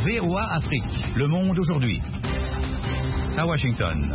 VOA Afrique, le monde aujourd'hui. À Washington.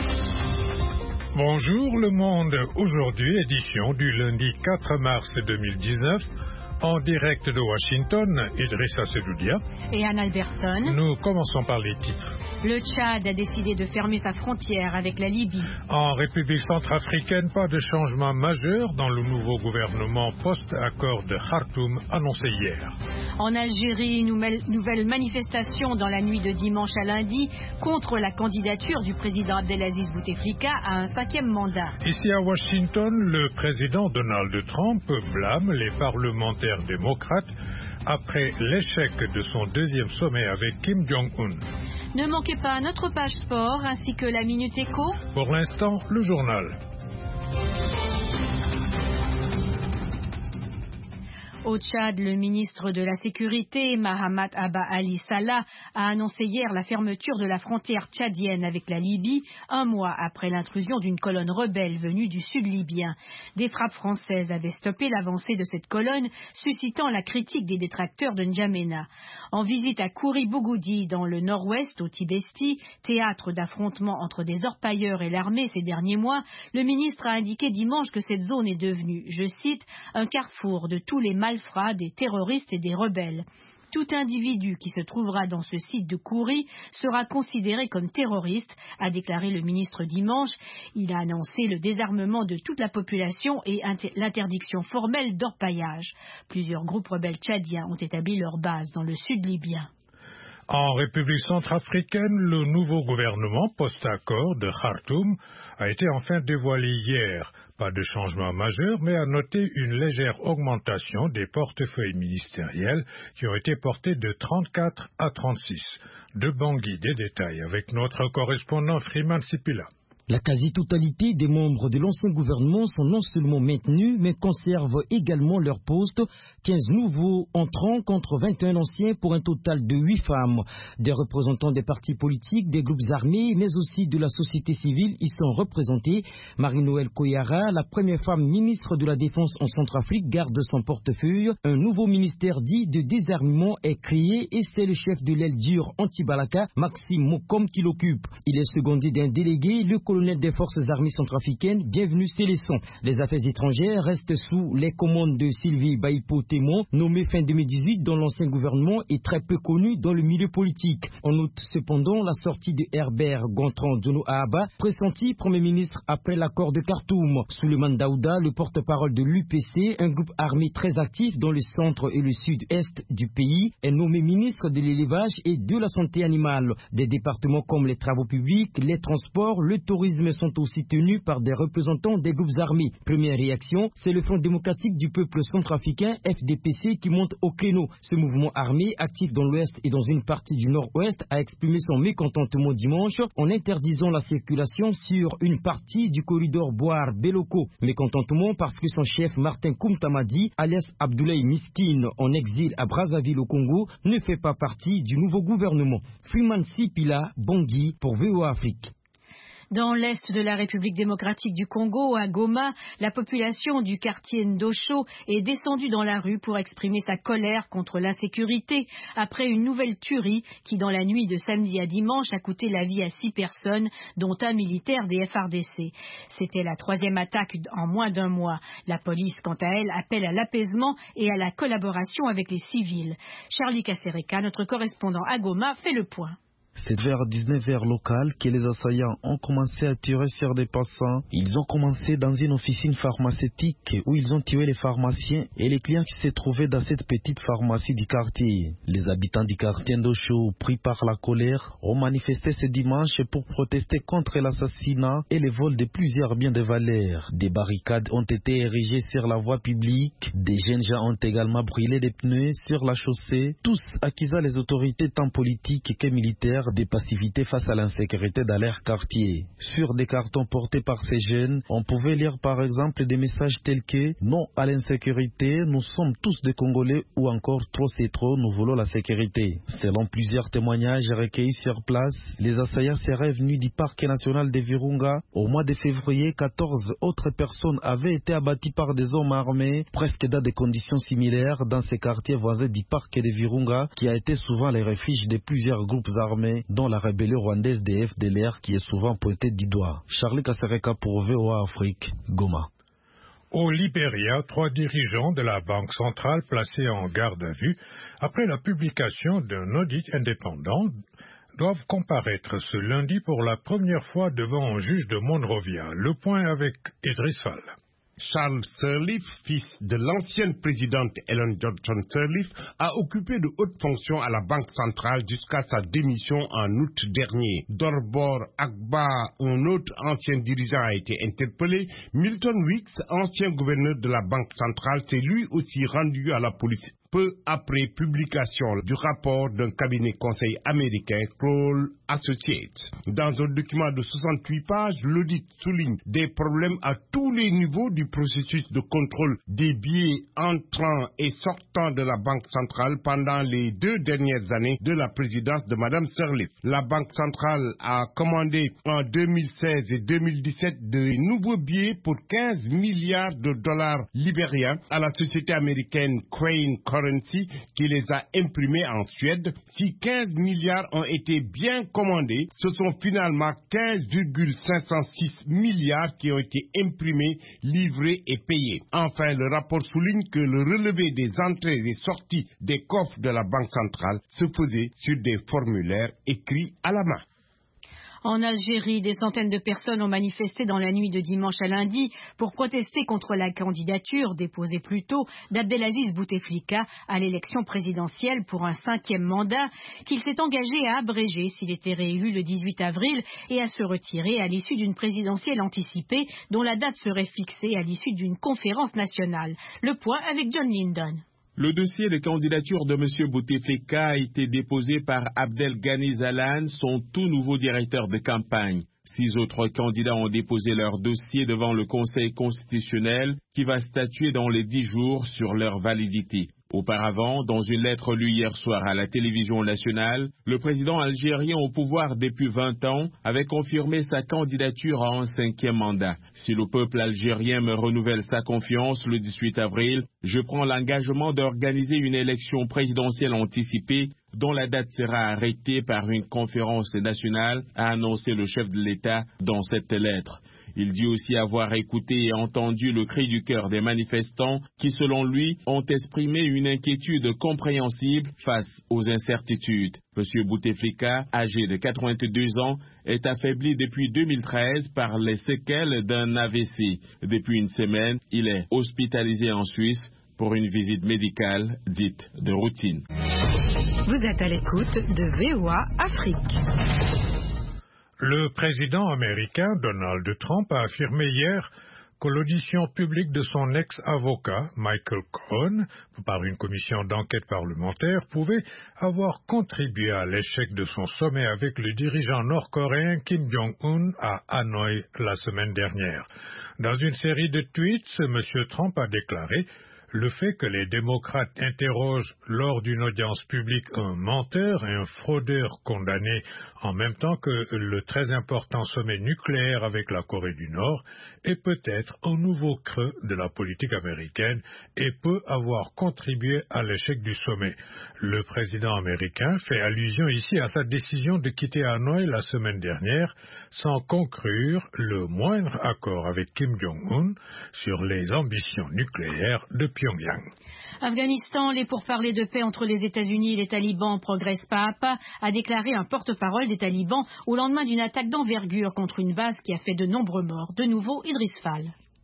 Bonjour le monde, aujourd'hui édition du lundi 4 mars 2019, en direct de Washington, Idrissa Sedoudia et Anne Alberson. Nous commençons par les titres. Le Tchad a décidé de fermer sa frontière avec la Libye. En République centrafricaine, pas de changement majeur dans le nouveau gouvernement post-accord de Khartoum annoncé hier. En Algérie, nouvelle manifestation dans la nuit de dimanche à lundi contre la candidature du président Abdelaziz Bouteflika à un 5e mandat. Ici à Washington, le président Donald Trump blâme les parlementaires démocrates après l'échec de son deuxième sommet avec Kim Jong-un. Ne manquez pas notre page sport ainsi que la Minute Éco. Pour l'instant, le journal. Au Tchad, le ministre de la Sécurité, Mahamat Abba Ali Salah, a annoncé hier la fermeture de la frontière tchadienne avec la Libye, un mois après l'intrusion d'une colonne rebelle venue du sud libyen. Des frappes françaises avaient stoppé l'avancée de cette colonne, suscitant la critique des détracteurs de N'Djamena. En visite à Kouri-Bougoudi, dans le nord-ouest, au Tibesti, théâtre d'affrontements entre des orpailleurs et l'armée ces derniers mois, le ministre a indiqué dimanche que cette zone est devenue, je cite, un carrefour de tous les malfrats, des terroristes et des rebelles. Tout individu qui se trouvera dans ce site de Kouri sera considéré comme terroriste, a déclaré le ministre dimanche. Il a annoncé le désarmement de toute la population et l'interdiction formelle d'orpaillage. Plusieurs groupes rebelles tchadiens ont établi leur base dans le sud libyen. En République centrafricaine, le nouveau gouvernement post-accord de Khartoum a été enfin dévoilé hier. Pas de changement majeur, mais à noter une légère augmentation des portefeuilles ministériels qui ont été portés de 34 à 36. De Bangui, des détails avec notre correspondant Freeman Sipila. La quasi-totalité des membres de l'ancien gouvernement sont non seulement maintenus, mais conservent également leur poste. 15 nouveaux entrants contre 21 anciens pour un total de 8 femmes. Des représentants des partis politiques, des groupes armés, mais aussi de la société civile y sont représentés. Marie-Noëlle Koyara, la première femme ministre de la Défense en Centrafrique, garde son portefeuille. Un nouveau ministère dit de désarmement est créé et c'est le chef de l'aile dure anti-Balaka, Maxime Mokom, qui l'occupe. Il est secondé d'un délégué, le colonel des forces armées centrafricaines, bienvenue Célesson. Les affaires étrangères restent sous les commandes de Sylvie Baïpo-Témon, nommée fin 2018 dans l'ancien gouvernement et très peu connue dans le milieu politique. On note cependant la sortie de Herbert Gontran Djono Ahaba, pressenti Premier ministre après l'accord de Khartoum. Souleymane Daouda, le porte-parole de l'UPC, un groupe armé très actif dans le centre et le sud-est du pays, est nommé ministre de l'élevage et de la santé animale. Des départements comme les travaux publics, les transports, le tourisme sont aussi tenus par des représentants des groupes armés. Première réaction, c'est le Front démocratique du peuple centrafricain, FDPC, qui monte au créneau. Ce mouvement armé, actif dans l'ouest et dans une partie du nord-ouest, a exprimé son mécontentement dimanche en interdisant la circulation sur une partie du corridor Boar-Beloko. Mécontentement parce que son chef Martin Koumtamadi, alias Abdoulaye Miskine, en exil à Brazzaville au Congo, ne fait pas partie du nouveau gouvernement. Freeman Sipila, Bangui pour VOA Afrique. Dans l'est de la République démocratique du Congo, à Goma, la population du quartier Ndosho est descendue dans la rue pour exprimer sa colère contre l'insécurité après une nouvelle tuerie qui, dans la nuit de samedi à dimanche, a coûté la vie à 6 personnes, dont un militaire des FARDC. C'était la 3e attaque en moins d'un mois. La police, quant à elle, appelle à l'apaisement et à la collaboration avec les civils. Charlie Kasereka, notre correspondant à Goma, fait le point. C'est vers 19h local que les assaillants ont commencé à tirer sur des passants. Ils ont commencé dans une officine pharmaceutique où ils ont tué les pharmaciens et les clients qui se trouvaient dans cette petite pharmacie du quartier. Les habitants du quartier Ndosho, pris par la colère, ont manifesté ce dimanche pour protester contre l'assassinat et le vol de plusieurs biens de valeur. Des barricades ont été érigées sur la voie publique. Des jeunes gens ont également brûlé des pneus sur la chaussée, tous accusant les autorités tant politiques que militaires des pacivités face à l'insécurité dans leur quartier. Sur des cartons portés par ces jeunes, on pouvait lire par exemple des messages tels que « Non à l'insécurité, nous sommes tous des Congolais » ou encore « Trop c'est trop, nous voulons la sécurité ». Selon plusieurs témoignages recueillis sur place, les assaillants seraient venus du parc national de Virunga. Au mois de février, 14 autres personnes avaient été abattues par des hommes armés, presque dans des conditions similaires dans ces quartiers voisins du parc de Virunga, qui a été souvent les refuges de plusieurs groupes armés, dont la rébellion rwandaise des FDLR qui est souvent pointée du doigt. Charlie Kasereka pour VOA Afrique, Goma. Au Libéria, 3 dirigeants de la Banque centrale placés en garde à vue après la publication d'un audit indépendant doivent comparaître ce lundi pour la première fois devant un juge de Monrovia. Le point avec Idriss Fall. Charles Sirleaf, fils de l'ancienne présidente Ellen Johnson Sirleaf, a occupé de hautes fonctions à la Banque centrale jusqu'à sa démission en août dernier. Dorbor Agba, un autre ancien dirigeant, a été interpellé. Milton Weeks, ancien gouverneur de la Banque centrale, s'est lui aussi rendu à la police peu après publication du rapport d'un cabinet conseil américain, Kroll Associates. Dans un document de 68 pages, l'audit souligne des problèmes à tous les niveaux du processus de contrôle des billets entrant et sortant de la Banque centrale pendant les 2 dernières années de la présidence de Mme Sirleaf. La Banque centrale a commandé en 2016 et 2017 de nouveaux billets pour 15 milliards de dollars libériens à la société américaine Crane Currency qui les a imprimés en Suède. Si 15 milliards ont été bien commandés, ce sont finalement 15,506 milliards qui ont été imprimés, livrés et payés. Enfin, le rapport souligne que le relevé des entrées et sorties des coffres de la Banque centrale se faisait sur des formulaires écrits à la main. En Algérie, des centaines de personnes ont manifesté dans la nuit de dimanche à lundi pour protester contre la candidature déposée plus tôt d'Abdelaziz Bouteflika à l'élection présidentielle pour un 5e mandat qu'il s'est engagé à abréger s'il était réélu le 18 avril et à se retirer à l'issue d'une présidentielle anticipée dont la date serait fixée à l'issue d'une conférence nationale. Le point avec John Lyndon. Le dossier de candidature de M. Bouteflika a été déposé par Abdel Ghani Zalan, son tout nouveau directeur de campagne. 6 autres candidats ont déposé leur dossier devant le Conseil constitutionnel qui va statuer dans les 10 jours sur leur validité. Auparavant, dans une lettre lue hier soir à la télévision nationale, le président algérien au pouvoir depuis 20 ans avait confirmé sa candidature à un 5e mandat. Si le peuple algérien me renouvelle sa confiance le 18 avril, je prends l'engagement d'organiser une élection présidentielle anticipée dont la date sera arrêtée par une conférence nationale, a annoncé le chef de l'État dans cette lettre. Il dit aussi avoir écouté et entendu le cri du cœur des manifestants qui, selon lui, ont exprimé une inquiétude compréhensible face aux incertitudes. M. Bouteflika, âgé de 82 ans, est affaibli depuis 2013 par les séquelles d'un AVC. Depuis une semaine, il est hospitalisé en Suisse pour une visite médicale dite de routine. Vous êtes à l'écoute de VOA Afrique. Le président américain Donald Trump a affirmé hier que l'audition publique de son ex-avocat, Michael Cohen, par une commission d'enquête parlementaire, pouvait avoir contribué à l'échec de son sommet avec le dirigeant nord-coréen Kim Jong-un à Hanoï la semaine dernière. Dans une série de tweets, M. Trump a déclaré « Le fait que les démocrates interrogent lors d'une audience publique un menteur et un fraudeur condamné en même temps que le très important sommet nucléaire avec la Corée du Nord est peut-être un nouveau creux de la politique américaine et peut avoir contribué à l'échec du sommet. Le président américain fait allusion ici à sa décision de quitter Hanoï la semaine dernière sans conclure le moindre accord avec Kim Jong-un sur les ambitions nucléaires de Pyongyang. Afghanistan, les pourparlers de paix entre les États-Unis et les talibans progressent pas à pas, a déclaré un porte-parole des talibans au lendemain d'une attaque d'envergure contre une base qui a fait de nombreux morts. De nouveau, Idriss Fall.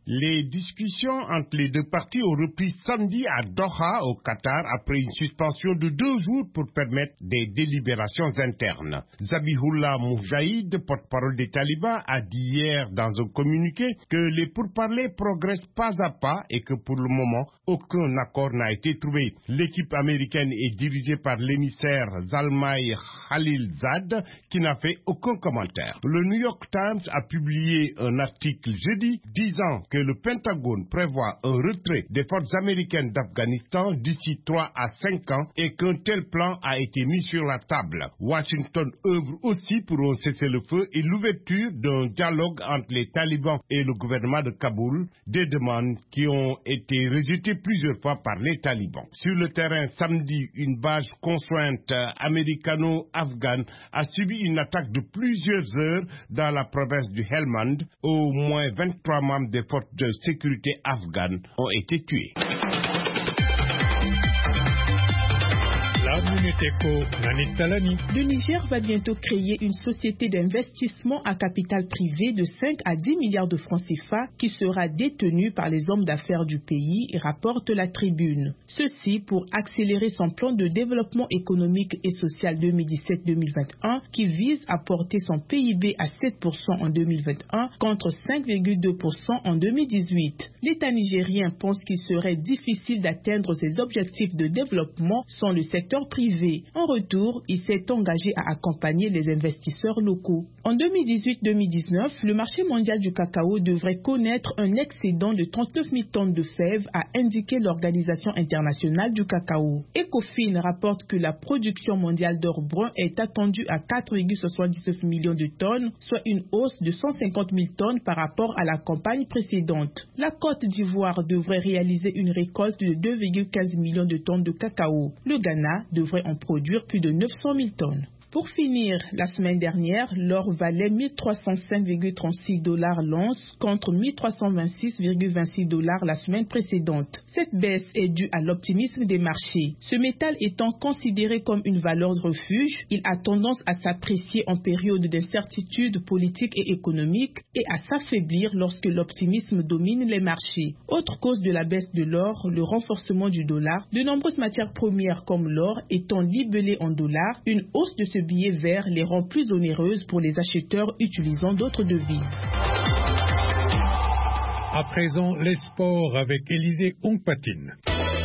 Les discussions entre les deux parties ont repris samedi à Doha, au Qatar, après une suspension de 2 jours pour permettre des délibérations internes. Zabihullah Moujahid, porte-parole des talibans, a dit hier dans un communiqué que les pourparlers progressent pas à pas et que pour le moment, aucun accord n'a été trouvé. L'équipe américaine est dirigée par l'émissaire Zalmay Khalilzad, qui n'a fait aucun commentaire. Le New York Times a publié un article jeudi disant que le Pentagone prévoit un retrait des forces américaines d'Afghanistan d'ici 3 à 5 ans et qu'un tel plan a été mis sur la table. Washington œuvre aussi pour un cessez-le-feu et l'ouverture d'un dialogue entre les talibans et le gouvernement de Kaboul, des demandes qui ont été rejetées plusieurs fois par les talibans. Sur le terrain, samedi, une base conjointe américano-afghane a subi une attaque de plusieurs heures dans la province du Helmand. Au moins 23 membres des forces de sécurité afghanes ont été tués. Le Niger va bientôt créer une société d'investissement à capital privé de 5 à 10 milliards de francs CFA qui sera détenue par les hommes d'affaires du pays, rapporte la Tribune. Ceci pour accélérer son plan de développement économique et social 2017-2021 qui vise à porter son PIB à 7% en 2021 contre 5,2% en 2018. L'État nigérien pense qu'il serait difficile d'atteindre ses objectifs de développement sans le secteur privé. En retour, il s'est engagé à accompagner les investisseurs locaux. En 2018-2019, le marché mondial du cacao devrait connaître un excédent de 39 000 tonnes de fèves, a indiqué l'Organisation internationale du cacao. Ecofin rapporte que la production mondiale d'or brun est attendue à 4,79 millions de tonnes, soit une hausse de 150 000 tonnes par rapport à la campagne précédente. La Côte d'Ivoire devrait réaliser une récolte de 2,15 millions de tonnes de cacao. Le Ghana devrait en produire plus de 900 000 tonnes. Pour finir, la semaine dernière, l'or valait 1305,36 $ l'once contre 1326,26 $ la semaine précédente. Cette baisse est due à l'optimisme des marchés. Ce métal étant considéré comme une valeur de refuge, il a tendance à s'apprécier en période d'incertitude politique et économique et à s'affaiblir lorsque l'optimisme domine les marchés. Autre cause de la baisse de l'or, le renforcement du dollar. De nombreuses matières premières comme l'or étant libellées en dollars, une hausse de ce billet vert les rend plus onéreuses pour les acheteurs utilisant d'autres devises. À présent, les sports avec Élisée Ongpatine.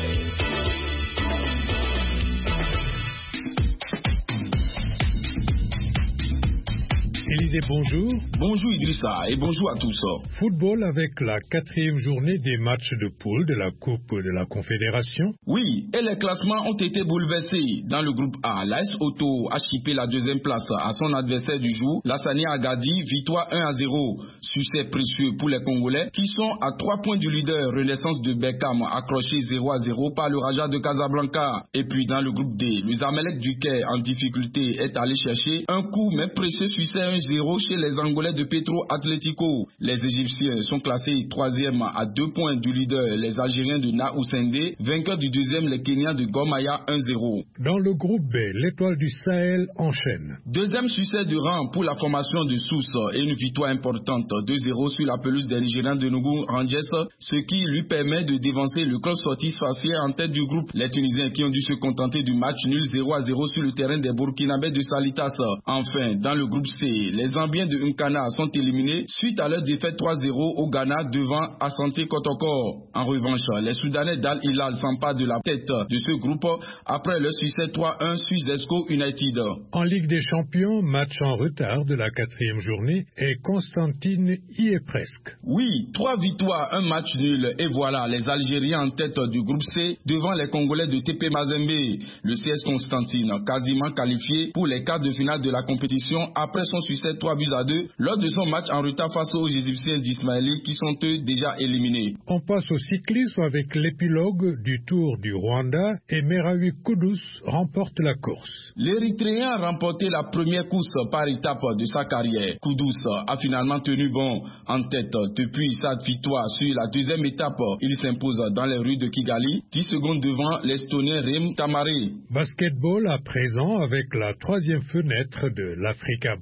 Élisée, bonjour. Bonjour Idrissa et bonjour à tous. Football avec la 4e journée des matchs de poule de la Coupe de la Confédération. Oui, et les classements ont été bouleversés. Dans le groupe A, l'AS Auto a chippé la 2e place à son adversaire du jour, l'Hassani Agadi, victoire 1-0. Succès précieux pour les Congolais qui sont à 3 points du leader Renaissance de Beckham, accroché 0-0 par le Raja de Casablanca. Et puis dans le groupe D, le Zamalek du Caire en difficulté est allé chercher un coup mais précieux succès 1-0 chez les Angolais de Petro Atlético. Les Égyptiens sont classés 3e à 2 points du leader, les Algériens de Naousende, vainqueurs du 2e, les Kenyans de Gormaya 1-0. Dans le groupe B, l'Étoile du Sahel enchaîne. 2e succès de rang pour la formation de Sousse et une victoire importante 2-0 sur la pelouse des Nigériens de Nougou Rangers, ce qui lui permet de dévancer le club sorti faciès en tête du groupe. Les Tunisiens qui ont dû se contenter du match nul 0-0 sur le terrain des Burkinabés de Salitas. Enfin, dans le groupe C, les Zambiens de Nkana sont éliminés suite à leur défaite 3-0 au Ghana devant Asante Kotoko. En revanche, les Soudanais d'Al Hilal s'emparent de la tête de ce groupe après leur succès 3-1 sur Zesco United. En Ligue des Champions, match en retard de la 4e journée et Constantine y est presque. Oui, 3 victoires, un match nul et voilà les Algériens en tête du groupe C devant les Congolais de TP Mazembe. Le CS Constantine quasiment qualifié pour les quarts de finale de la compétition après son succès 3-2 lors de son match en retard face aux Égyptiens d'Ismaili qui sont eux déjà éliminés. On passe au cyclisme avec l'épilogue du Tour du Rwanda et Merawi Kudus remporte la course. L'Érythréen a remporté la première course par étape de sa carrière. Kudus a finalement tenu bon en tête depuis sa victoire sur la 2e étape. Il s'impose dans les rues de Kigali, 10 secondes devant l'Estonien Rem Tamare. Basketball à présent avec la 3e fenêtre de l'Africa Basket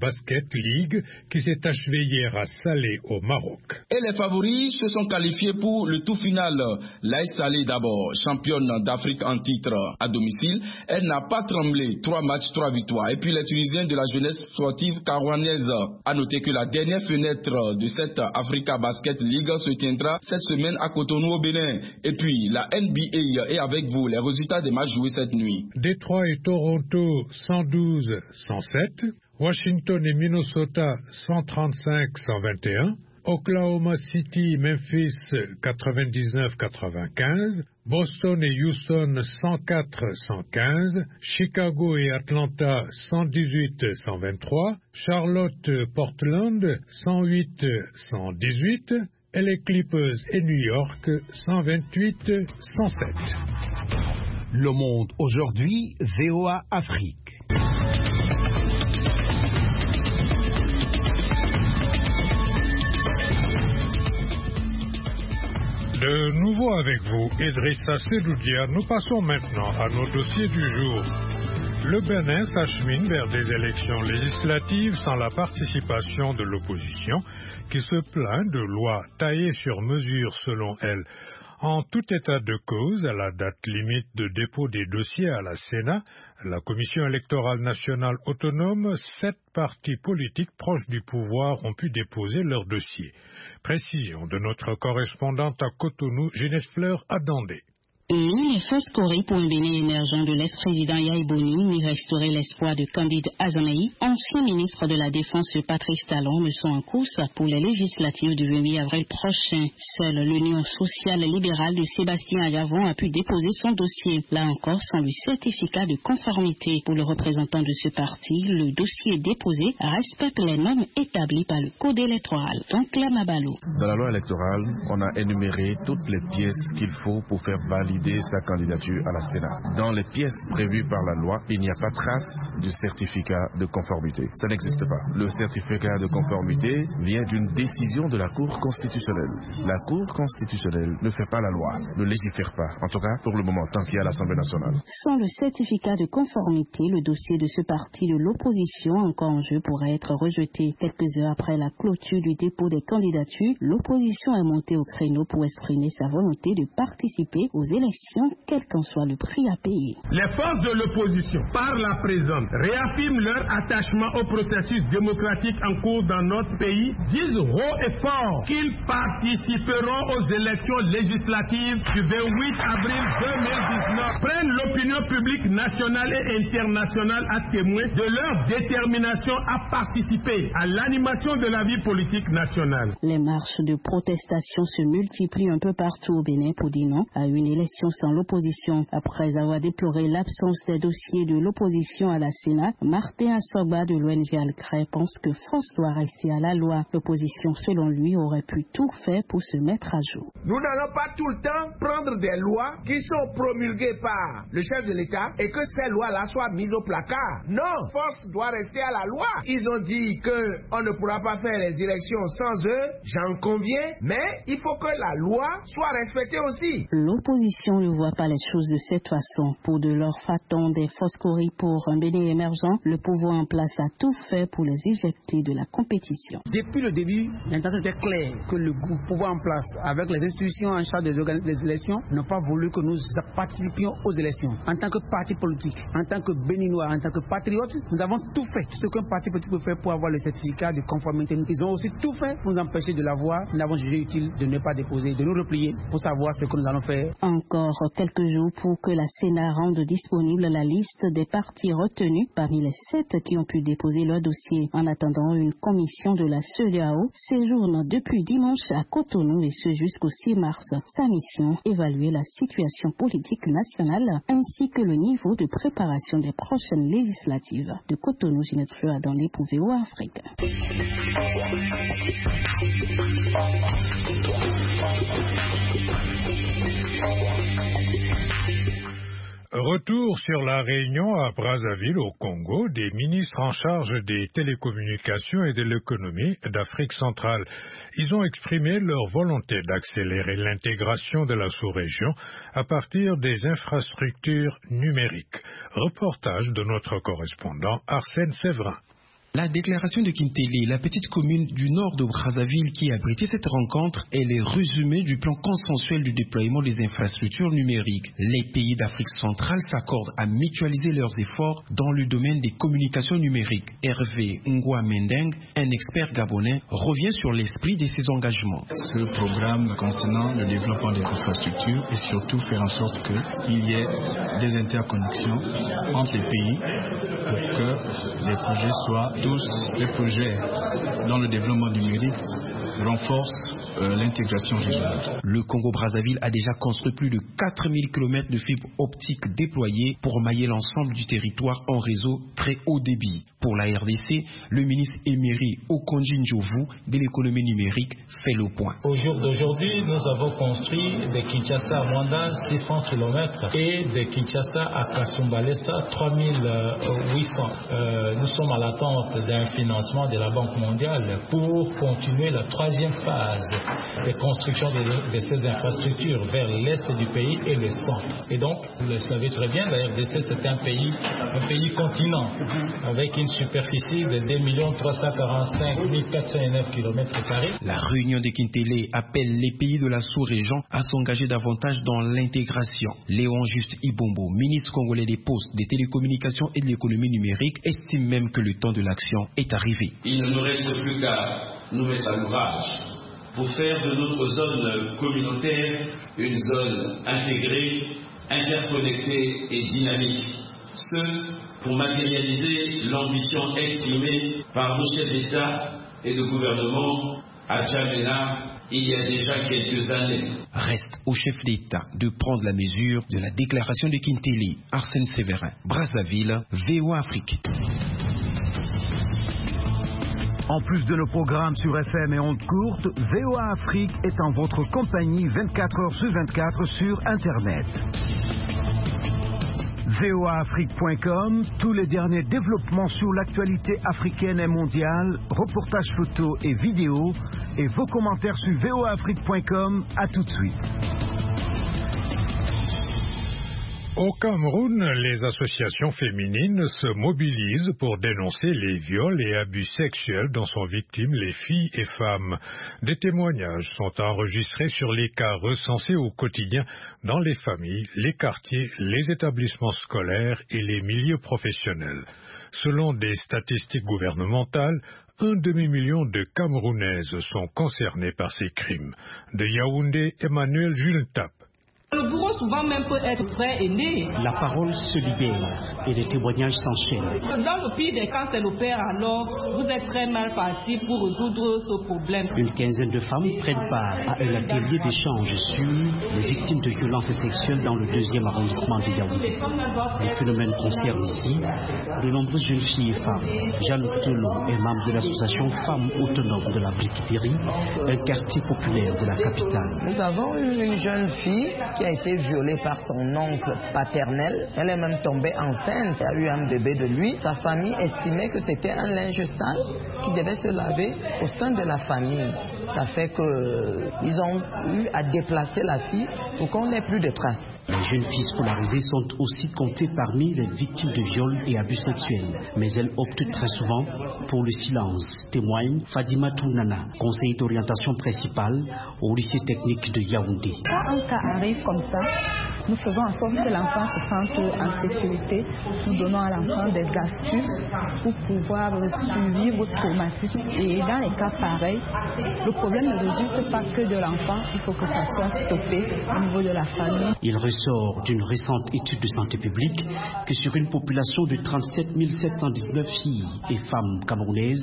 cette ligue qui s'est achevée hier à Salé au Maroc. Et les favoris se sont qualifiés pour le tour final. L'AS Salé d'abord, championne d'Afrique en titre à domicile, elle n'a pas tremblé, 3 matchs, 3 victoires. Et puis les Tunisiens de la jeunesse sportive carouanaise. A noter que la dernière fenêtre de cette Africa Basket League se tiendra cette semaine à Cotonou au Bénin. Et puis la NBA est avec vous, les résultats des matchs joués cette nuit. Détroit et Toronto 112-107, Washington et Minnesota 135-121, Oklahoma City, Memphis 99-95, Boston et Houston 104-115, Chicago et Atlanta 118-123, Charlotte, Portland 108-118, et les Clippers et New York 128-107. Le Monde aujourd'hui, VOA Afrique. De nouveau avec vous, Idrissa Sedoudia, nous passons maintenant à nos dossiers du jour. Le Bénin s'achemine vers des élections législatives sans la participation de l'opposition qui se plaint de lois taillées sur mesure selon elle. En tout état de cause, à la date limite de dépôt des dossiers à la Sénat, la Commission électorale nationale autonome, 7 partis politiques proches du pouvoir ont pu déposer leurs dossiers. Précision de notre correspondante à Cotonou, Ginette Fleur Adandé. Ni les fausses Corées pour un Bénin émergent de l'ex-président Yahi Boni, ni restaurer l'espoir de Candide Azanaï, ancien ministre de la Défense Patrice Talon, ne sont en course pour les législatives du 28 avril prochain. Seule l'Union sociale libérale de Sébastien Ayavon a pu déposer son dossier. Là encore, sans le certificat de conformité. Pour le représentant de ce parti, le dossier déposé respecte les normes établies par le Code électoral. Donc, la Mabalo. Dans la loi électorale, on a énuméré toutes les pièces qu'il faut pour faire valider sa candidature à la Sénat. Dans les pièces prévues par la loi, il n'y a pas trace du certificat de conformité. Ça n'existe pas. Le certificat de conformité vient d'une décision de la Cour constitutionnelle. La Cour constitutionnelle ne fait pas la loi, ne légifère pas, en tout cas pour le moment, tant qu'il y a l'Assemblée nationale. Sans le certificat de conformité, le dossier de ce parti de l'opposition encore en jeu pourrait être rejeté. Quelques heures après la clôture du dépôt des candidatures, l'opposition est montée au créneau pour exprimer sa volonté de participer aux élections, quel qu'en soit le prix à payer. Les forces de l'opposition, par la présente, réaffirment leur attachement au processus démocratique en cours dans notre pays, disent haut et fort qu'ils participeront aux élections législatives du 28 avril 2019, prennent l'opinion publique nationale et internationale à témoin de leur détermination à participer à l'animation de la vie politique nationale. Les marches de protestation se multiplient un peu partout au Bénin pour dire non à une élection sans l'opposition. Après avoir déploré l'absence des dossiers de l'opposition à la Sénat, Martin Assogba de l'ONG Alcré pense que France doit rester à la loi. L'opposition, selon lui, aurait pu tout faire pour se mettre à jour. Nous n'allons pas tout le temps prendre des lois qui sont promulguées par le chef de l'État et que ces lois-là soient mises au placard. Non, France doit rester à la loi. Ils ont dit qu'on ne pourra pas faire les élections sans eux, j'en conviens, mais il faut que la loi soit respectée aussi. L'opposition ne voit pas les choses de cette façon. Pour de leur faton des Foscori pour un Bénin émergent, le pouvoir en place a tout fait pour les éjecter de la compétition. Depuis le début, l'intention était claire que le pouvoir en place, avec les institutions en charge des élections, n'ont pas voulu que nous participions aux élections. En tant que parti politique, en tant que Béninois, en tant que patriotes, nous avons tout fait, tout ce qu'un parti politique peut faire pour avoir le certificat de conformité. Ils ont aussi tout fait pour nous empêcher de l'avoir. Nous avons jugé utile de ne pas déposer, de nous replier pour savoir ce que nous allons faire. Encore quelques jours pour que la Sénat rende disponible la liste des partis retenus parmi les 7 qui ont pu déposer leur dossier. En attendant, une commission de la CEDEAO séjourne depuis dimanche à Cotonou et ce jusqu'au 6 mars. Sa mission, évaluer la situation politique nationale ainsi que le niveau de préparation des prochaines législatives. De Cotonou, Ginette Fleur dans les VOA Afrique. Retour sur la réunion à Brazzaville au Congo des ministres en charge des télécommunications et de l'économie d'Afrique centrale. Ils ont exprimé leur volonté d'accélérer l'intégration de la sous-région à partir des infrastructures numériques. Reportage de notre correspondant Arsène Séverin. La déclaration de Kintélé, la petite commune du nord de Brazzaville qui a abrité cette rencontre, est le résumé du plan consensuel du déploiement des infrastructures numériques. Les pays d'Afrique centrale s'accordent à mutualiser leurs efforts dans le domaine des communications numériques. Hervé Ngwa Mendeng, un expert gabonais, revient sur l'esprit de ces engagements. Ce programme concernant le développement des infrastructures et surtout faire en sorte qu'il y ait des interconnexions entre les pays pour que les projets soient tous des projets dans le développement numérique renforcent l'intégration régionale. Le Congo-Brazzaville a déjà construit plus de 4000 km de fibres optiques déployées pour mailler l'ensemble du territoire en réseau très haut débit. Pour la RDC, le ministre émérite Okonjo Ndjovu de l'économie numérique fait le point. Au jour d'aujourd'hui, nous avons construit de Kinshasa à Mwanda 600 km et de Kinshasa à Kasumbalesa 3800. Nous sommes à l'attente d'un financement de la Banque mondiale pour continuer la troisième phase de construction de ces infrastructures vers l'est du pays et le centre. Et donc, vous le savez très bien, la RDC c'est un pays continent avec une superficie de 2 345 409 km². La réunion de Kintélé appelle les pays de la sous-région à s'engager davantage dans l'intégration. Léon Juste Ibombo, ministre congolais des Postes, des Télécommunications et de l'économie numérique, estime même que le temps de l'action est arrivé. Il ne nous reste plus qu'à nous mettre à l'ouvrage pour faire de notre zone communautaire une zone intégrée, interconnectée et dynamique. Ce pour matérialiser l'ambition exprimée par nos chefs d'État et de gouvernement à Djamena il y a déjà quelques années. Reste au chef d'État de prendre la mesure de la déclaration de Kintélé. Arsène Séverin, Brazzaville, VOA Afrique. En plus de nos programmes sur FM et ondes courtes, VOA Afrique est en votre compagnie 24 heures sur 24 sur Internet. voaafrique.com, tous les derniers développements sur l'actualité africaine et mondiale, reportages photos et vidéos, et vos commentaires sur voaafrique.com. À tout de suite. Au Cameroun, les associations féminines se mobilisent pour dénoncer les viols et abus sexuels dont sont victimes les filles et femmes. Des témoignages sont enregistrés sur les cas recensés au quotidien dans les familles, les quartiers, les établissements scolaires et les milieux professionnels. Selon des statistiques gouvernementales, 1 demi-million de Camerounaises sont concernées par ces crimes. De Yaoundé, Emmanuel Jultap. Le bourreau souvent même peut être frère aîné. La parole se libère et les témoignages s'enchaînent. Dans le pire des cas, c'est le père, alors vous êtes très mal parti pour résoudre ce problème. Une quinzaine de femmes prennent part à un atelier d'échange sur les victimes de violences sexuelles dans le 2e arrondissement de Yaoundé. Le phénomène concerne ici de nombreuses jeunes filles et femmes. Jeanne Tolo est membre de l'association Femmes Autonomes de la Briqueterie, un quartier populaire de la capitale. Nous avons eu une jeune fille qui a été violée par son oncle paternel. Elle est même tombée enceinte. Elle a eu un bébé de lui. Sa famille estimait que c'était un linge sale qui devait se laver au sein de la famille. Ça fait qu'ils ont eu à déplacer la fille pour qu'on n'ait plus de traces. Les jeunes filles scolarisées sont aussi comptées parmi les victimes de viols et abus sexuels. Mais elles optent très souvent pour le silence, témoigne Fadima Tounana, conseiller d'orientation principale au lycée technique de Yaoundé. Quand un cas arrive comme ça, nous faisons en sorte que l'enfant se sente en sécurité. Nous donnons à l'enfant des astuces pour pouvoir survivre au traumatisme. Et dans les cas pareils, le problème ne résulte pas que de l'enfant. Il faut que ça soit stoppé au niveau de la famille. Il ressort d'une récente étude de santé publique que sur une population de 37 719 filles et femmes camerounaises,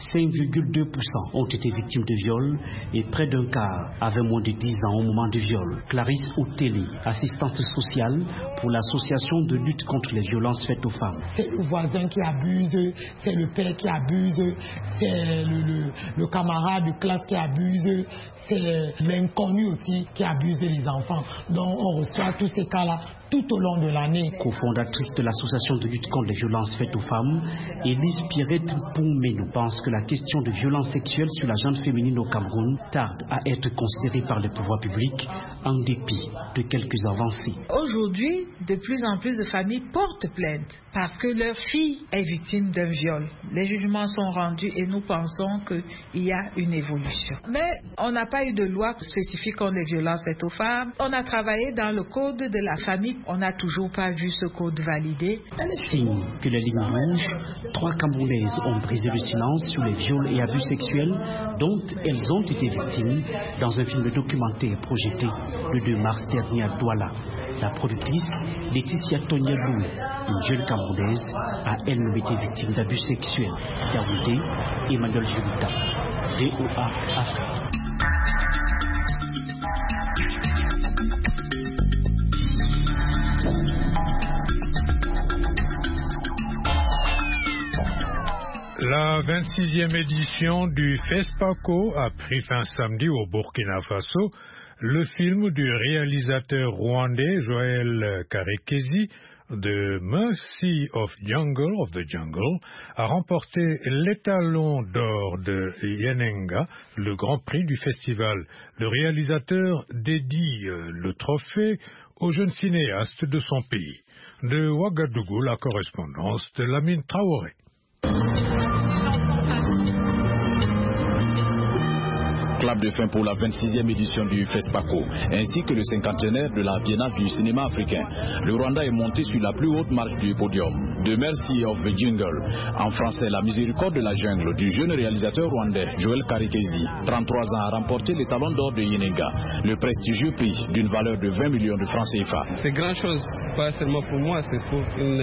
5,2% ont été victimes de viol et près d'un quart avaient moins de 10 ans au moment du viol. Clarisse Otélé, assistante sociale pour l'association de lutte contre les violences faites aux femmes. C'est le voisin qui abuse, c'est le père qui abuse, c'est le camarade de classe qui abuse, c'est l'inconnu aussi qui abuse les enfants. enfants. Donc on reçoit tous ces cas-là tout au long de l'année. Co-fondatrice de l'association de lutte contre les violences faites aux femmes, Élise Pierrette Poumé nous pense que la question de violence sexuelle sur la gente féminine au Cameroun tarde à être considérée par les pouvoirs publics en dépit de quelques avancées. Aujourd'hui, de plus en plus de familles portent plainte parce que leur fille est victime d'un viol. Les jugements sont rendus et nous pensons qu'il y a une évolution. Mais on n'a pas eu de loi spécifique contre les violences faites aux femmes. On a travaillé dans le code de la famille. On n'a toujours pas vu ce code validé. Signe que les lignes rouges, 3 Camerounaises ont brisé le silence sur les viols et abus sexuels dont elles ont été victimes dans un film documentaire projeté le 2 mars dernier à Douala. La productrice, Laetitia Tonia Loué, une jeune Camerounaise, a elle-même été victime d'abus sexuels. Yaoundé, Emmanuel Julita, VOA Afrique. La 26e édition du FESPACO a pris fin samedi au Burkina Faso. Le film du réalisateur rwandais Joël Karekezi de Mercy of the Jungle a remporté l'étalon d'or de Yenenga, le grand prix du festival. Le réalisateur dédie le trophée aux jeunes cinéastes de son pays. De Ouagadougou, la correspondance de Lamine Traoré. Clap de fin pour la 26e édition du FESPACO, ainsi que le cinquantenaire de la Biennale du cinéma africain. Le Rwanda est monté sur la plus haute marche du podium. De Mercy of the Jungle, en français La miséricorde de la jungle, du jeune réalisateur rwandais Joël Karekezi, 33 ans, a remporté le talon d'or de Yenenga, le prestigieux prix d'une valeur de 20 millions de francs CFA. C'est grand chose, pas seulement pour moi, c'est pour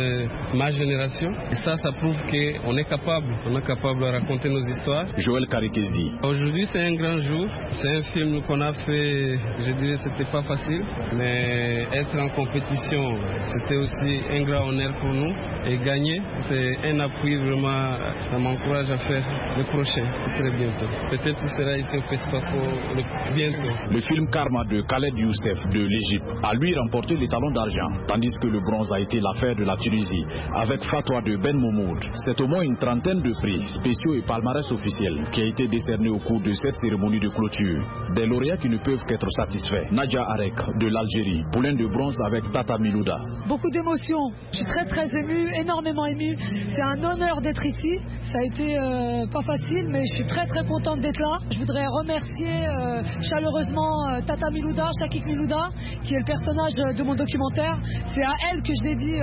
ma génération. Et ça prouve qu'on est capable de raconter nos histoires. Joël Karekezi. Aujourd'hui, c'est un grand jour. C'est un film qu'on a fait, je dirais c'était pas facile, mais être en compétition, c'était aussi un grand honneur pour nous. Et gagner, c'est un appui vraiment, ça m'encourage à faire le prochain, très bientôt. Peut-être qu'il sera ici au FESPACO bientôt. Le film Karma de Khaled Youssef de l'Égypte a lui remporté les talons d'argent, tandis que le bronze a été l'affaire de la Tunisie, avec Fatwa de Ben Moumoud. C'est au moins une trentaine de prix spéciaux et palmarès officiels qui a été décerné au cours de cette cérémonie de clôture. Des lauréats qui ne peuvent qu'être satisfaits. Nadia Arek de l'Algérie, poulain de bronze avec Tata Milouda. Beaucoup d'émotions, je suis très émue, énormément émue. C'est un honneur d'être ici. Ça a été pas facile, mais je suis très contente d'être là. Je voudrais remercier chaleureusement Tata Milouda, Shakik Milouda, qui est le personnage de mon documentaire. C'est à elle que je dédie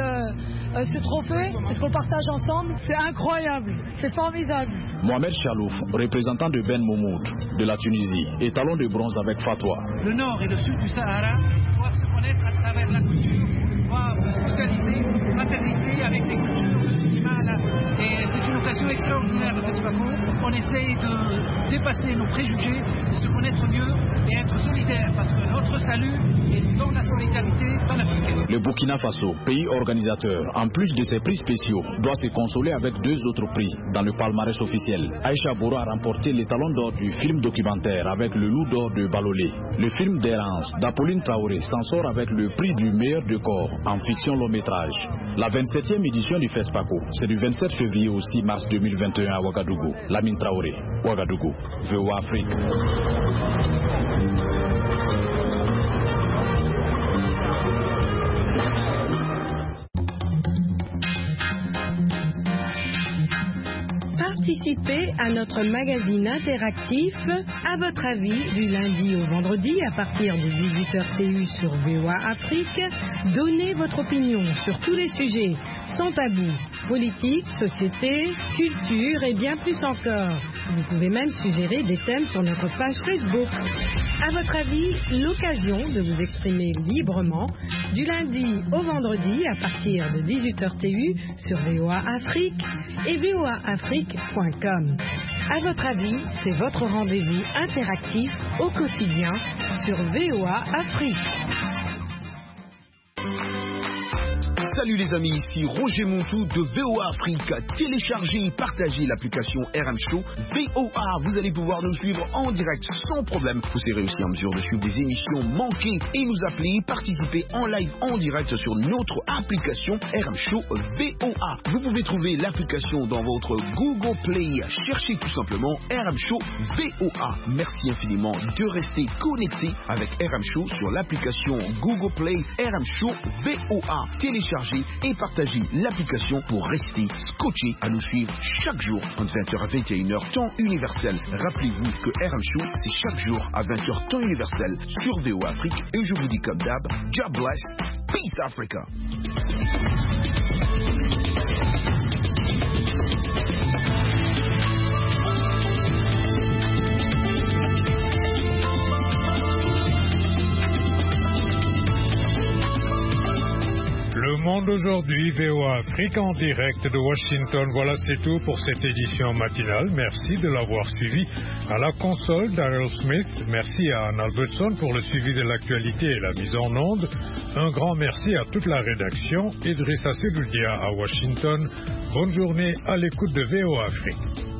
ce trophée, parce qu'on le partage ensemble. C'est incroyable, c'est formidable. Mohamed Chalouf, représentant de Ben Moumoud, de la Tunisie, et talon de bronze avec Fatwa. Le nord et le sud du Sahara doivent se connaître à travers la culture, doivent socialiser, fraterniser avec les cultures, le cinéma. Et c'est une occasion extraordinaire de FESPACO. On essaye de dépasser nos préjugés, de se connaître mieux et être solidaires, parce que notre salut est dans la solidarité panafricaine. Le Burkina Faso, pays organisateur, en plus de ses prix spéciaux, doit se consoler avec 2 autres prix dans le palmarès officiel. Aïcha Boura a remporté les talons d'or du film documentaire avec le loup d'or de Balolé. Le film d'Errance d'Apolline Traoré s'en sort avec le prix du meilleur décor en fiction long métrage. La 27e édition du FESPACO, c'est du 27 février au 6 mars 2021 à Ouagadougou. Lamine Traoré, Ouagadougou, VOA Afrique. Participez à notre magazine interactif À votre avis du lundi au vendredi à partir de 18h TU sur VOA Afrique. Donnez votre opinion sur tous les sujets sans tabou, politique, société, culture et bien plus encore. Vous pouvez même suggérer des thèmes sur notre page Facebook. À votre avis, l'occasion de vous exprimer librement du lundi au vendredi à partir de 18h TU sur VOA Afrique et voaafrique.com. À votre avis, c'est votre rendez-vous interactif au quotidien sur VOA Afrique. Salut les amis, ici Roger Montou de VOA Afrique. Téléchargez et partagez l'application RM Show VOA. Vous allez pouvoir nous suivre en direct sans problème. Vous serez aussi en mesure de suivre des émissions manquées et nous appeler, participer en live en direct sur notre application RM Show VOA. Vous pouvez trouver l'application dans votre Google Play. Cherchez tout simplement RM Show VOA. Merci infiniment de rester connecté avec RM Show sur l'application Google Play RM Show VOA. Téléchargez et partagez l'application pour rester scotché à nous suivre chaque jour entre 20h à 21h temps universel. Rappelez-vous que RM Show c'est chaque jour à 20h temps universel sur VOA Afrique et je vous dis comme d'hab, God bless, peace Africa. Le Monde aujourd'hui, VOA Afrique en direct de Washington. Voilà, c'est tout pour cette édition matinale. Merci de l'avoir suivi. À la console, Daryl Smith. Merci à Anne Albertson pour le suivi de l'actualité et la mise en onde. Un grand merci à toute la rédaction. Idrissa Seloudia à Washington. Bonne journée à l'écoute de VOA Afrique.